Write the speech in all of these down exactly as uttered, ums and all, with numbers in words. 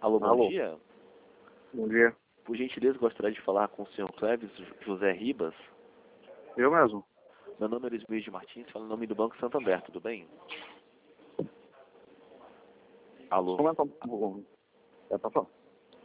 Alô, bom Alô. dia. Bom dia. Por gentileza, gostaria de falar com o senhor Cleves José Ribas. Eu mesmo. Meu nome é Luiz de Martins, falo em nome do Banco Santander, tudo bem? Alô. Como é que é pra falar?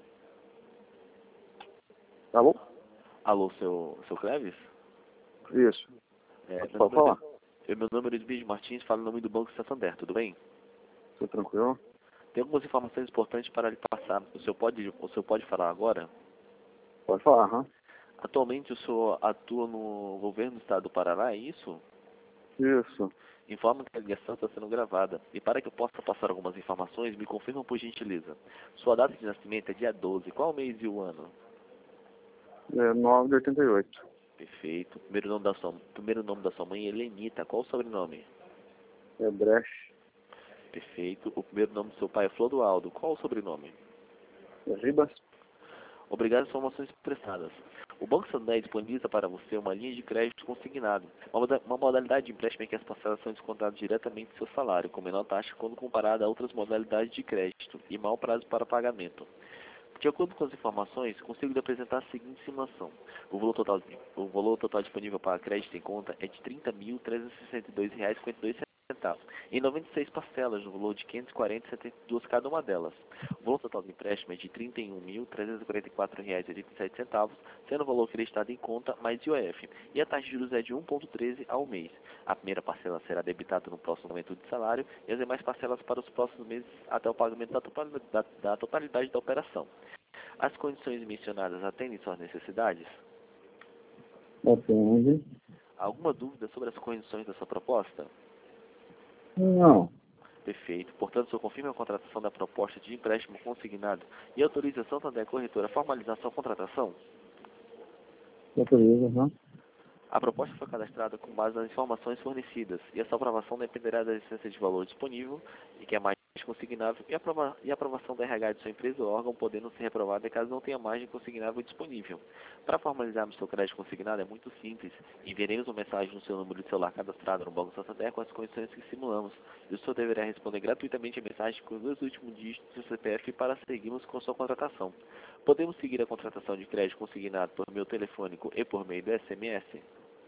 Alô? Alô, seu, seu Cleves? Isso. É, meu, Pode nome falar? é, meu nome é Luiz de Martins, falo em nome do Banco Santander, tudo bem? Tô tranquilo? Tem algumas informações importantes para lhe passar. O senhor pode, o senhor pode falar agora? Pode falar, aham. Atualmente o senhor atua no governo do estado do Paraná, é isso? Isso. Informa que a ligação está sendo gravada. E para que eu possa passar algumas informações, me confirma por gentileza. Sua data de nascimento é dia doze. Qual o mês e o ano? É nove de oitenta e oito. Perfeito. Primeiro nome da sua, primeiro nome da sua mãe é Helenita. Qual o sobrenome? É Brecht. Perfeito. O primeiro nome do seu pai é Flodoaldo. Qual o sobrenome? É Ribas. Obrigado pelas informações prestadas. O Banco Santander disponibiliza para você uma linha de crédito consignado, uma moda- uma modalidade de empréstimo em que as parcelas são descontadas diretamente do seu salário, com menor taxa quando comparada a outras modalidades de crédito e mau prazo para pagamento. De acordo com as informações, consigo lhe apresentar a seguinte simulação. O valor total, o valor total disponível para crédito em conta é de trinta mil trezentos e sessenta e dois reais e cinquenta e dois centavos, em noventa e seis parcelas no valor de quinhentos e quarenta reais e setenta e dois centavos cada uma delas. O valor total do empréstimo é de trinta e um mil trezentos e quarenta e quatro reais e oitenta e sete centavos, sendo o valor acreditado em conta mais I O F, e a taxa de juros é de um vírgula treze ao mês. A primeira parcela será debitada no próximo aumento de salário e as demais parcelas para os próximos meses até o pagamento da totalidade da, da, totalidade da operação. As condições mencionadas atendem suas necessidades? Atende. Alguma dúvida sobre as condições da sua proposta? Não. Perfeito. Portanto, o senhor confirma a contratação da proposta de empréstimo consignado e autoriza a Santander Corretora a formalizar sua contratação? Autoriza, aham. A proposta foi cadastrada com base nas informações fornecidas e a sua aprovação dependerá da licença de valor disponível, e que é mais consignável, e a aprova- e a aprovação da R H de sua empresa ou órgão, podendo ser reprovada caso não tenha margem consignável disponível. Para formalizarmos seu crédito consignado é muito simples. Enviaremos uma mensagem no seu número de celular cadastrado no Banco Santander com as condições que simulamos, e o senhor deverá responder gratuitamente a mensagem com os dois últimos dígitos do C P F para seguirmos com sua contratação. Podemos seguir a contratação de crédito consignado por meio telefônico e por meio do S M S?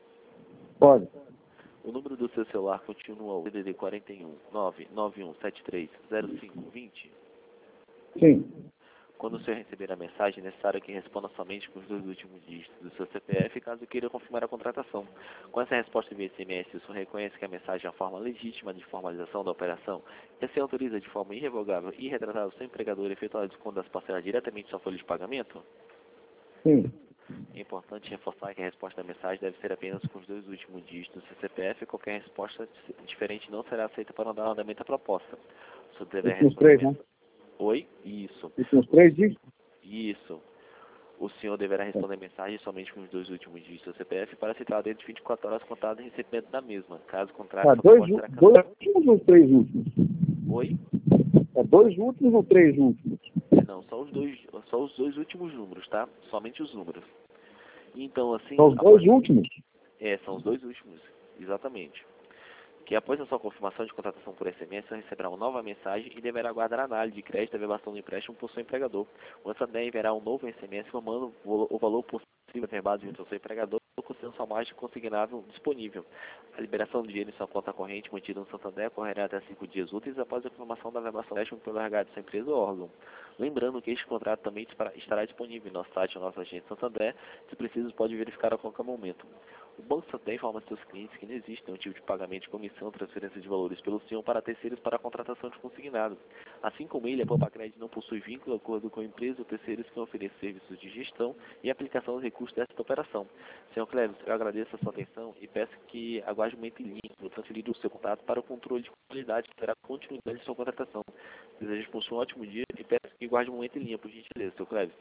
Pode. O número do seu celular continua o D D D quarenta e um, nove nove um sete três zero cinco dois zero. Sim. Quando o senhor receber a mensagem, é necessário que responda somente com os dois últimos dígitos do seu C P F, caso queira confirmar a contratação. Com essa resposta via S M S, o senhor reconhece que a mensagem é a forma legítima de formalização da operação e assim autoriza de forma irrevogável e irretratável o seu empregador a efetuar o desconto das parcelas diretamente em sua folha de pagamento? Sim. É importante reforçar que a resposta da mensagem deve ser apenas com os dois últimos dígitos do seu C P F, e qualquer resposta diferente não será aceita para não dar andamento à proposta. O senhor deverá Últimos responder... três, né? Oi? Isso. Últimos três dias? Isso. O senhor deverá responder a mensagem somente com os dois últimos dígitos do C P F para citar dentro de vinte e quatro horas contadas em recebimento da mesma. Caso contrário, Ah, sua dois, proposta será dois cancelada. últimos ou três últimos? Oi? É dois últimos ou três últimos? É, não, só os dois, só os dois últimos números, tá? Somente os números. Então, assim... São os dois últimos? É, são os dois últimos, exatamente. Que após a sua confirmação de contratação por S M S, você receberá uma nova mensagem e deverá aguardar a análise de crédito e averbação do empréstimo por seu empregador. O Santander enviará um novo S M S informando o valor possível averbado junto ao seu empregador, considerando sua margem consignável disponível. A liberação do dinheiro em sua conta corrente mantida no Santander ocorrerá até cinco dias úteis após a confirmação da averbação do empréstimo pelo R H de sua empresa ou órgão. Lembrando que este contrato também estará disponível em nosso site, no nosso agente Santander. Se preciso, pode verificar a qualquer momento. O Banco Santander informa seus clientes que não existe nenhum tipo de pagamento de comissão ou transferência de valores pelo senhor para terceiros para a contratação de consignado. Assim como ele, a Poupa-Crédito não possui vínculo de acordo com a empresa ou terceiros que oferecem serviços de gestão e aplicação dos recursos desta operação. Senhor Cleves, eu agradeço a sua atenção e peço que aguarde um momento em linha para transferir o seu contato para o controle de qualidade que terá continuidade de sua contratação. Desejo por um ótimo dia e peço que guarde um momento em linha, por gentileza, senhor Cleves.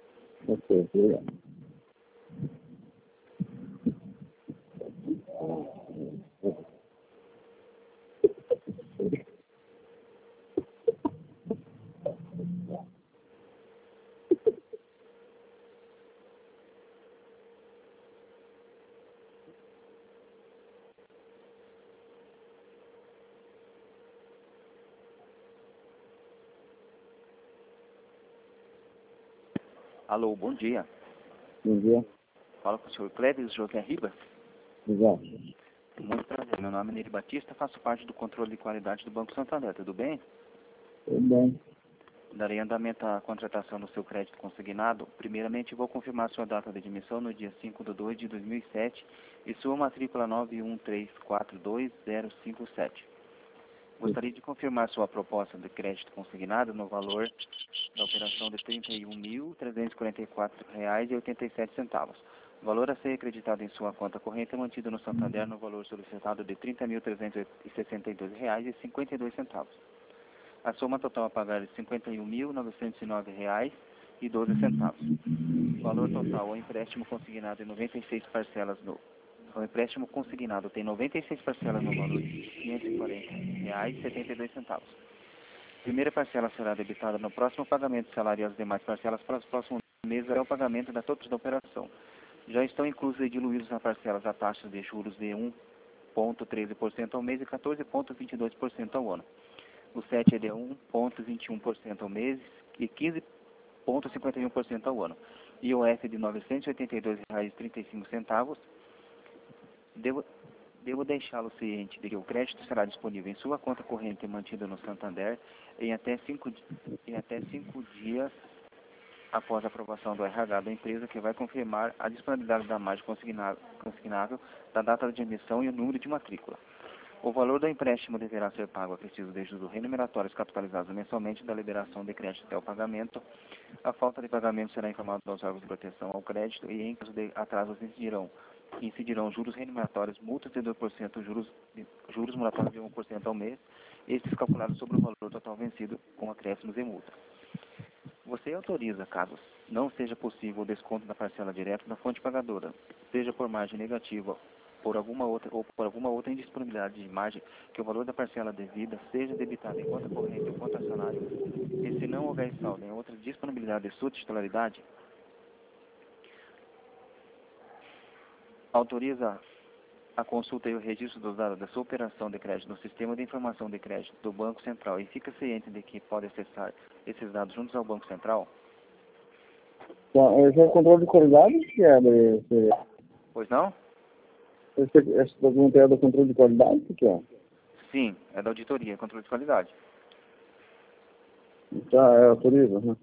Ok, obrigado. Alô, bom dia. Bom dia. Fala com o senhor Clévis José Ribas. Exato. Muito prazer. Meu nome é Nery Batista, faço parte do controle de qualidade do Banco Santander. Tudo bem? Tudo bem. Darei andamento à contratação do seu crédito consignado. Primeiramente, vou confirmar sua data de admissão no dia cinco de dois de dois mil e sete e sua matrícula nove um três quatro dois zero cinco sete. Gostaria de confirmar sua proposta de crédito consignado no valor da operação de trinta e um mil trezentos e quarenta e quatro reais e oitenta e sete centavos. O valor a ser acreditado em sua conta corrente é mantido no Santander no valor solicitado de trinta mil trezentos e sessenta e dois reais e cinquenta e dois centavos. A soma total a pagar é cinquenta e um mil novecentos e nove reais e doze centavos. O valor total ao empréstimo consignado em noventa e seis parcelas no O empréstimo consignado tem noventa e seis parcelas no valor de quinhentos e quarenta reais e setenta e dois centavos. A primeira parcela será debitada no próximo pagamento de salário e as demais parcelas para os próximos meses até o pagamento da total da operação. Já estão inclusos e diluídos nas parcelas a taxas de juros de um vírgula treze por cento ao mês e quatorze vírgula vinte e dois por cento ao ano. O S E T é de um vírgula vinte e um por cento ao mês e quinze vírgula cinquenta e um por cento ao ano. I O F de novecentos e oitenta e dois reais e trinta e cinco centavos. Devo, devo deixá-lo ciente de que o crédito será disponível em sua conta corrente mantida no Santander em até cinco, em até cinco dias após a aprovação do R H da empresa, que vai confirmar a disponibilidade da margem consignável, da data de emissão e o número de matrícula. O valor do empréstimo deverá ser pago a preciso de juros remuneratórios capitalizados mensalmente da liberação de crédito até o pagamento. A falta de pagamento será informada aos órgãos de proteção ao crédito e, em caso de atrasos, incidirão, incidirão juros remuneratórios, multas de dois por cento, juros, juros moratórios de um por cento ao mês, estes calculados sobre o valor total vencido com acréscimos e multa. Você autoriza, caso não seja possível o desconto da parcela direta da fonte pagadora, seja por margem negativa por alguma outra, ou por alguma outra indisponibilidade de margem, que o valor da parcela devida seja debitado em conta corrente ou conta acionária, e se não houver saldo em outra disponibilidade de sua titularidade, autoriza a consulta e o registro dos dados da sua operação de crédito no Sistema de Informação de Crédito do Banco Central e fica ciente de que pode acessar esses dados juntos ao Banco Central? Então, esse é o controle de qualidade que é desse... Pois não? Esse, esse documento é do controle de qualidade? O que é? Sim, é da auditoria, controle de qualidade. Tá, é autoriza, né?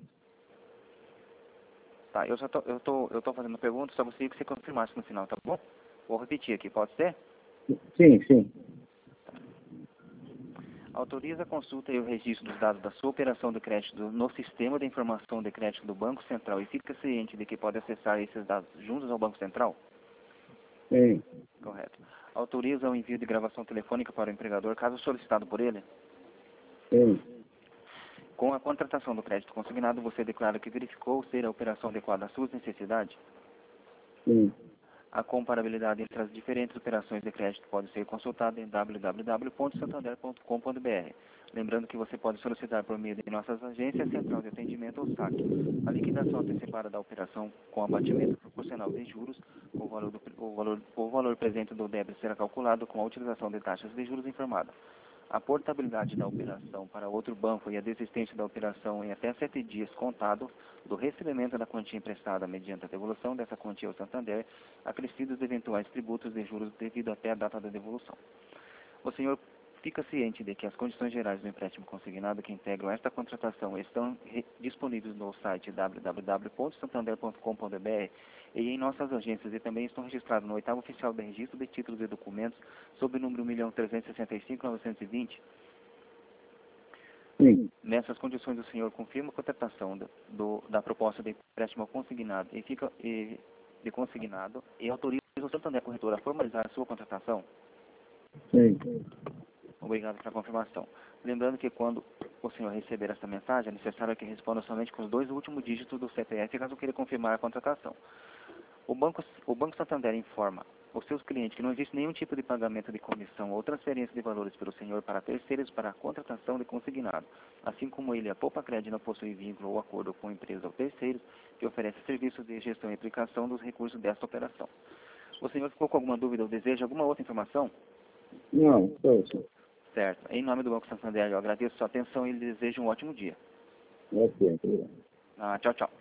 Tá, eu só tô, eu tô, eu tô fazendo a pergunta, só gostaria que você confirmasse no final, tá bom? Vou repetir aqui, pode ser? Sim, sim. Autoriza a consulta e o registro dos dados da sua operação de crédito no Sistema de Informação de Crédito do Banco Central e fica ciente de que pode acessar esses dados juntos ao Banco Central? Sim. Correto. Autoriza o envio de gravação telefônica para o empregador, caso solicitado por ele? Sim. Com a contratação do crédito consignado, você declara que verificou ser a operação adequada às suas necessidades? Sim. A comparabilidade entre as diferentes operações de crédito pode ser consultada em w w w ponto santander ponto com ponto b r. Lembrando que você pode solicitar por meio de nossas agências, central de atendimento ou saque, a liquidação antecipada da operação com abatimento proporcional de juros. O valor, do, o valor, o valor presente do débito será calculado com a utilização de taxas de juros informadas. A portabilidade da operação para outro banco e a desistência da operação em até sete dias contado do recebimento da quantia emprestada mediante a devolução dessa quantia ao Santander, acrescidos de eventuais tributos de juros devido até a data da devolução. O senhor fica ciente de que as condições gerais do empréstimo consignado que integram esta contratação estão disponíveis no site w w w ponto santander ponto com ponto b r e em nossas agências e também estão registrados no oitavo oficial de registro de títulos e documentos sob o número um milhão trezentos e sessenta e cinco mil novecentos e vinte. Sim. Nessas condições, o senhor confirma a contratação do, do, da proposta de empréstimo consignado e fica e, de consignado e autoriza o Santander Corretora a formalizar a sua contratação? Sim. Obrigado pela confirmação. Lembrando que quando o senhor receber essa mensagem, é necessário que responda somente com os dois últimos dígitos do C P F, caso queira confirmar a contratação. O Banco, o Banco Santander informa os seus clientes que não existe nenhum tipo de pagamento de comissão ou transferência de valores pelo senhor para terceiros para a contratação de consignado, assim como ele, a Poupa Crédito, não possui vínculo ou acordo com empresa ou terceiros que oferece serviços de gestão e aplicação dos recursos desta operação. O senhor ficou com alguma dúvida ou deseja alguma outra informação? Não, só isso. Certo. Em nome do Banco Santander, eu agradeço a sua atenção e lhe desejo um ótimo dia. Ok, obrigado. Ah, tchau, tchau.